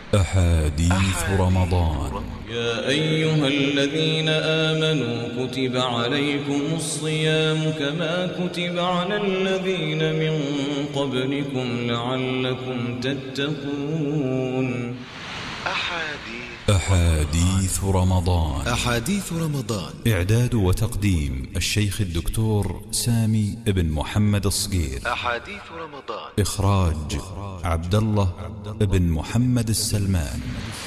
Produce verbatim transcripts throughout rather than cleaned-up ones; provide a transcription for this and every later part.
أحاديث رمضان. يا أيها الذين آمنوا كتب عليكم الصيام كما كتب على الذين من قبلكم لعلكم تتقون. أحاديث أحاديث رمضان. أحاديث رمضان. إعداد وتقديم الشيخ الدكتور سامي بن محمد الصقير. أحاديث رمضان. إخراج عبد الله بن محمد السلمان.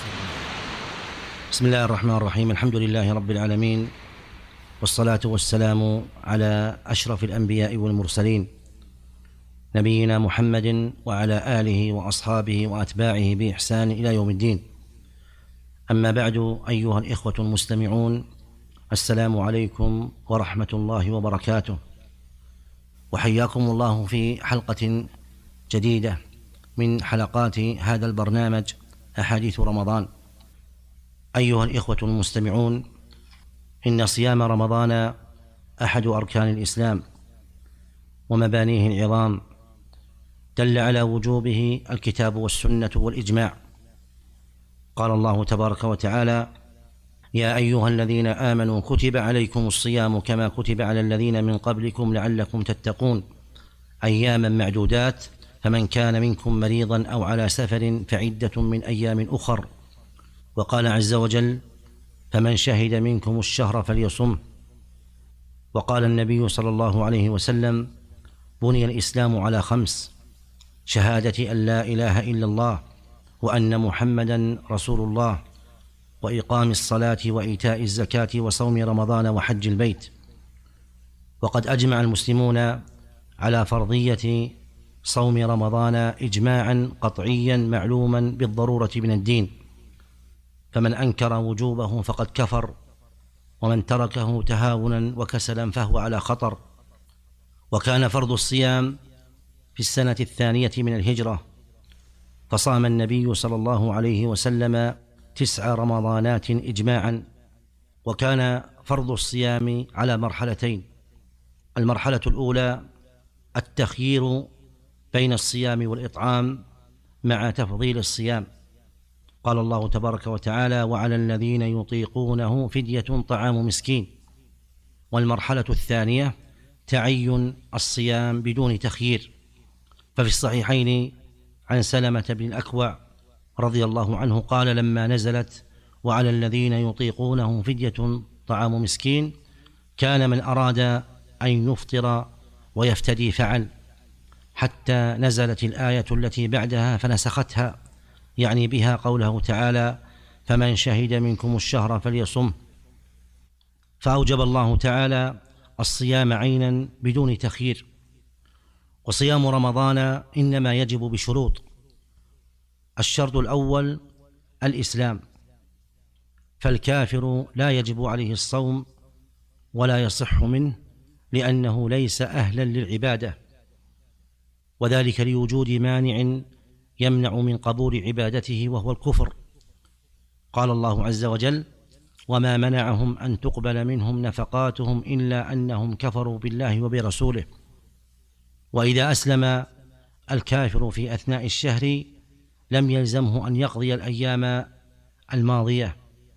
بسم الله الرحمن الرحيم. الحمد لله رب العالمين، والصلاة والسلام على أشرف الأنبياء والمرسلين نبينا محمد وعلى آله وأصحابه وأتباعه بإحسان إلى يوم الدين. أما بعد، أيها الإخوة المستمعون، السلام عليكم ورحمة الله وبركاته، وحياكم الله في حلقة جديدة من حلقات هذا البرنامج أحاديث رمضان. أيها الإخوة المستمعون، إن صيام رمضان أحد أركان الإسلام ومبانيه العظام، دل على وجوبه الكتاب والسنة والإجماع. قال الله تبارك وتعالى: يا أيها الذين آمنوا كتب عليكم الصيام كما كتب على الذين من قبلكم لعلكم تتقون، أياما معدودات، فمن كان منكم مريضا أو على سفر فعدة من أيام أخر. وقال عز وجل: فمن شهد منكم الشهر فليصمه. وقال النبي صلى الله عليه وسلم: بني الإسلام على خمس: شهادة أن لا إله إلا الله وأن محمدا رسول الله، وإقام الصلاة وإيتاء الزكاة وصوم رمضان وحج البيت. وقد أجمع المسلمون على فرضية صوم رمضان إجماعا قطعيا معلوما بالضرورة من الدين، فمن أنكر وجوبه فقد كفر، ومن تركه تهاونا وكسلا فهو على خطر. وكان فرض الصيام في السنة الثانية من الهجرة، فصام النبي صلى الله عليه وسلم تسع رمضانات إجماعا. وكان فرض الصيام على مرحلتين: المرحلة الأولى التخيير بين الصيام والإطعام مع تفضيل الصيام. قال الله تبارك وتعالى: وعلى الذين يطيقونه فدية طعام مسكين. والمرحلة الثانية تعين الصيام بدون تخيير، ففي الصحيحين عن سلمة بن الأكوع رضي الله عنه قال: لما نزلت وعلى الذين يطيقونه فدية طعام مسكين، كان من أراد أن يفطر ويفتدي فعل، حتى نزلت الآية التي بعدها فنسختها، يعني بها قوله تعالى: فمن شهد منكم الشهر فليصمه. فأوجب الله تعالى الصيام عينا بدون تخيير. وصيام رمضان إنما يجب بشروط: الشرط الأول الإسلام، فالكافر لا يجب عليه الصوم ولا يصح منه، لأنه ليس أهلا للعبادة، وذلك لوجود مانع يمنع من قبول عبادته وهو الكفر. قال الله عز وجل: وما منعهم أن تقبل منهم نفقاتهم إلا أنهم كفروا بالله وبرسوله. وإذا أسلم الكافر في أثناء الشهر لم يلزمه أن يقضي الأيام الماضية،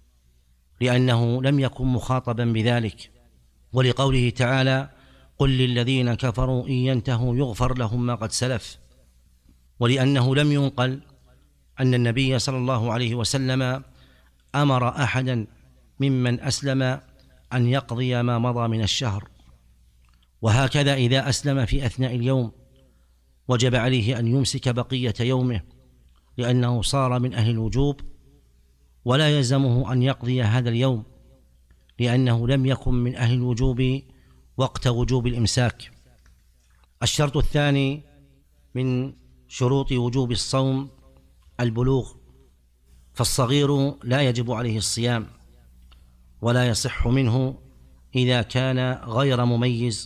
لأنه لم يكن مخاطبا بذلك، ولقوله تعالى: قل للذين كفروا إن ينتهوا يغفر لهم ما قد سلف. ولأنه لم ينقل أن النبي صلى الله عليه وسلم أمر أحدا ممن أسلم أن يقضي ما مضى من الشهر. وهكذا إذا أسلم في أثناء اليوم وجب عليه أن يمسك بقية يومه، لأنه صار من أهل الوجوب، ولا يلزمه أن يقضي هذا اليوم، لأنه لم يكن من أهل الوجوب وقت وجوب الإمساك. الشرط الثاني من شروط وجوب الصوم البلوغ، فالصغير لا يجب عليه الصيام ولا يصح منه إذا كان غير مميز،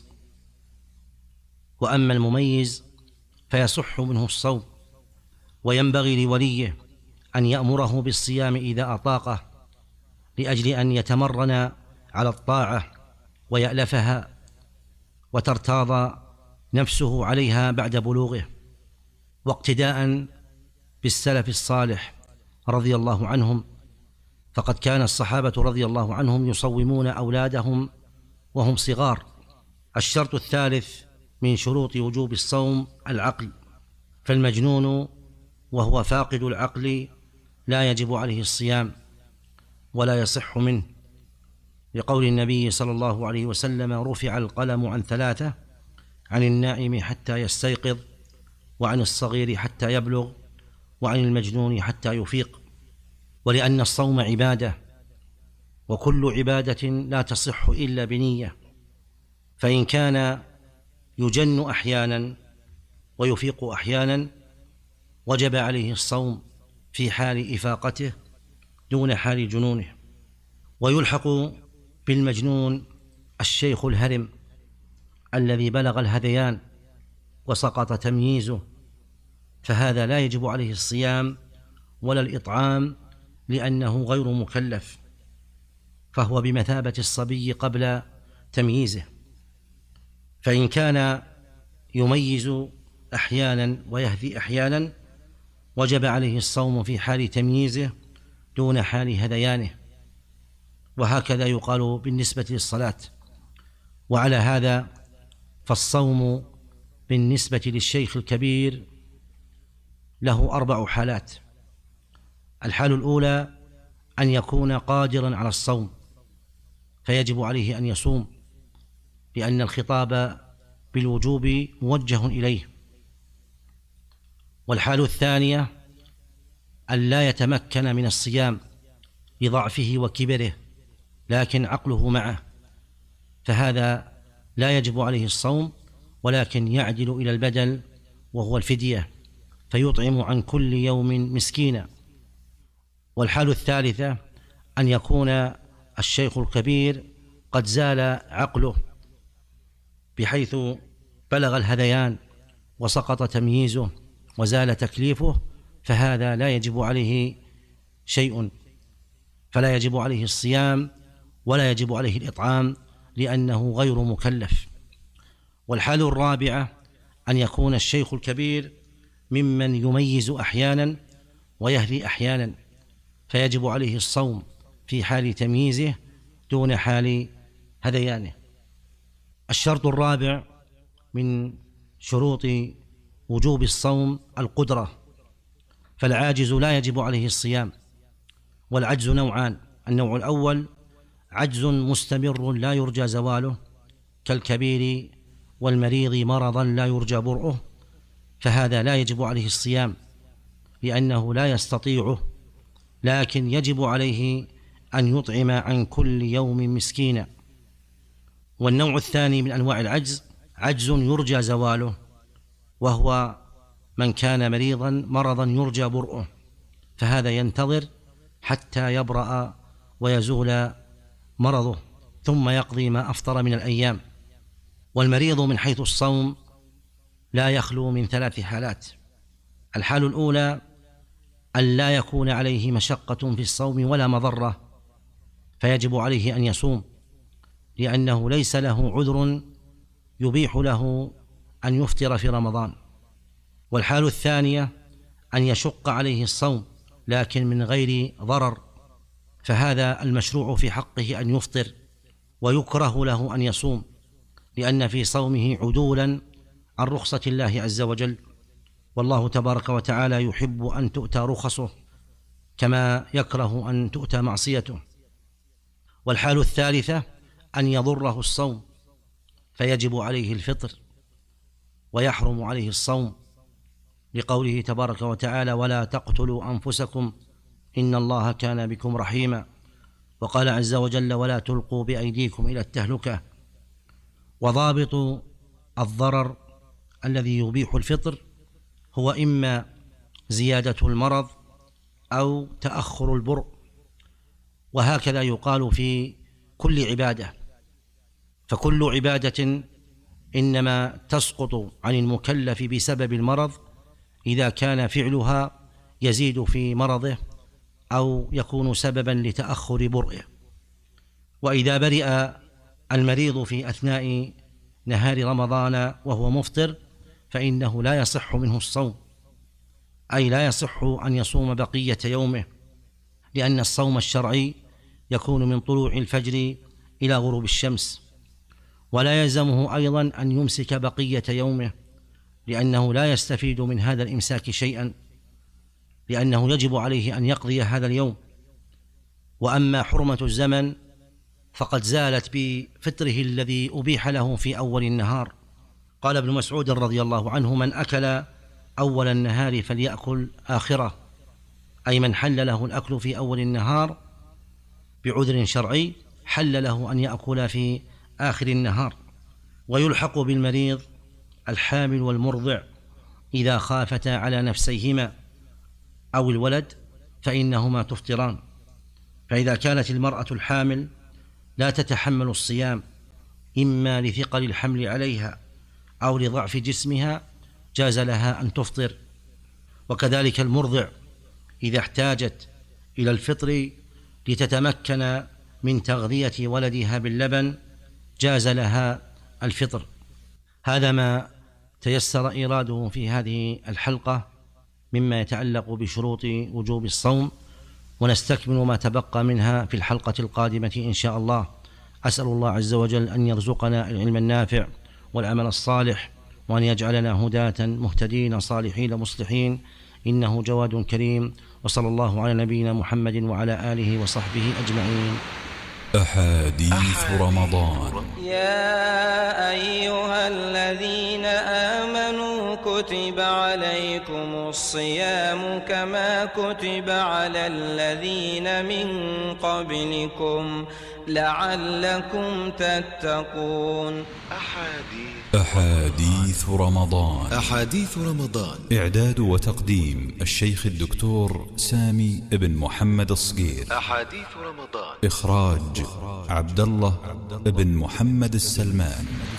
وأما المميز فيصح منه الصوم. وينبغي لوليه أن يأمره بالصيام إذا أطاقه، لأجل أن يتمرن على الطاعة ويألفها وترتاض نفسه عليها بعد بلوغه، واقتداء بالسلف الصالح رضي الله عنهم، فقد كان الصحابة رضي الله عنهم يصومون أولادهم وهم صغار. الشرط الثالث من شروط وجوب الصوم العقل، فالمجنون وهو فاقد العقل لا يجب عليه الصيام ولا يصح منه، لقول النبي صلى الله عليه وسلم: رفع القلم عن ثلاثة: عن النائم حتى يستيقظ، وعن الصغير حتى يبلغ، وعن المجنون حتى يفيق. ولأن الصوم عبادة، وكل عبادة لا تصح إلا بنية، فإن كان يجن أحيانا ويفيق أحيانا وجب عليه الصوم في حال إفاقته دون حال جنونه. ويلحق بالمجنون الشيخ الهرم الذي بلغ الهذيان وسقط تمييزه، فهذا لا يجب عليه الصيام ولا الإطعام لأنه غير مكلف، فهو بمثابة الصبي قبل تمييزه. فإن كان يميز أحيانا ويهذي أحيانا وجب عليه الصوم في حال تمييزه دون حال هذيانه، وهكذا يقال بالنسبة للصلاة. وعلى هذا فالصوم بالنسبة للشيخ الكبير له أربع حالات. الحال الأولى أن يكون قادرا على الصوم فيجب عليه أن يصوم، لأن الخطاب بالوجوب موجه إليه. والحال الثانية أن لا يتمكن من الصيام لضعفه وكبره لكن عقله معه، فهذا لا يجب عليه الصوم ولكن يعدل إلى البدل وهو الفدية، فيطعم عن كل يوم مسكينا. والحال الثالثة أن يكون الشيخ الكبير قد زال عقله بحيث بلغ الهذيان وسقط تمييزه وزال تكليفه، فهذا لا يجب عليه شيء، فلا يجب عليه الصيام ولا يجب عليه الإطعام لأنه غير مكلف. والحال الرابعة أن يكون الشيخ الكبير ممن يميز أحيانا ويهدي أحيانا، فيجب عليه الصوم في حال تمييزه دون حال هذيانه. الشرط الرابع من شروط وجوب الصوم القدرة، فالعاجز لا يجب عليه الصيام. والعجز نوعان: النوع الأول عجز مستمر لا يرجى زواله كالكبير والمريض مرضا لا يرجى برؤه، فهذا لا يجب عليه الصيام لأنه لا يستطيعه، لكن يجب عليه أن يطعم عن كل يوم مسكينا. والنوع الثاني من أنواع العجز عجز يرجى زواله، وهو من كان مريضا مرضا يرجى برؤه، فهذا ينتظر حتى يبرأ ويزول مرضه ثم يقضي ما أفطر من الأيام. والمريض من حيث الصوم لا يخلو من ثلاث حالات: الحال الأولى أن لا يكون عليه مشقة في الصوم ولا مضرة، فيجب عليه أن يصوم لأنه ليس له عذر يبيح له أن يفطر في رمضان. والحال الثانية أن يشق عليه الصوم لكن من غير ضرر، فهذا المشروع في حقه أن يفطر، ويكره له أن يصوم لأن في صومه عدولا عن رخصة الله عز وجل، والله تبارك وتعالى يحب أن تؤتى رخصه كما يكره أن تؤتى معصيته. والحال الثالثة أن يضره الصوم فيجب عليه الفطر ويحرم عليه الصوم، لقوله تبارك وتعالى: ولا تقتلوا أنفسكم إن الله كان بكم رحيما. وقال عز وجل: ولا تلقوا بأيديكم إلى التهلكة. وضابط الضرر الذي يبيح الفطر هو إما زيادة المرض أو تأخر البرء، وهكذا يقال في كل عبادة، فكل عبادة إنما تسقط عن المكلف بسبب المرض إذا كان فعلها يزيد في مرضه أو يكون سببا لتأخر برئه. وإذا برئ المريض في أثناء نهار رمضان وهو مفطر فإنه لا يصح منه الصوم، أي لا يصح أن يصوم بقية يومه لأن الصوم الشرعي يكون من طلوع الفجر إلى غروب الشمس، ولا يلزمه أيضا أن يمسك بقية يومه، لأنه لا يستفيد من هذا الإمساك شيئا، لأنه يجب عليه أن يقضي هذا اليوم. وأما حرمة الزمن فقد زالت بفطره الذي أبيح له في أول النهار. قال ابن مسعود رضي الله عنه: من أكل أول النهار فليأكل آخره، أي من حل له الأكل في أول النهار بعذر شرعي حل له أن يأكل في آخر النهار. ويلحق بالمريض الحامل والمرضع إذا خافتا على نفسيهما أو الولد فإنهما تفطران. فإذا كانت المرأة الحامل لا تتحمل الصيام إما لثقل الحمل عليها أو لضعف جسمها جاز لها أن تفطر، وكذلك المرضع إذا احتاجت إلى الفطر لتتمكن من تغذية ولدها باللبن جاز لها الفطر. هذا ما تيسر إيراده في هذه الحلقة مما يتعلق بشروط وجوب الصوم، ونستكمل ما تبقى منها في الحلقة القادمة إن شاء الله. أسأل الله عز وجل أن يرزقنا العلم النافع والعمل الصالح، وأن يجعلنا هداة مهتدين صالحين مصلحين، إنه جواد كريم. وصلى الله على نبينا محمد وعلى آله وصحبه أجمعين. أحاديث رمضان. يا أيها الذين آمنوا كتب عليكم الصيام كما كتب على الذين من قبلكم لعلكم تتقون. أحاديث أحاديث رمضان. أحاديث رمضان. إعداد وتقديم الشيخ الدكتور سامي بن محمد الصقير. أحاديث رمضان. إخراج عبد الله بن محمد السلمان.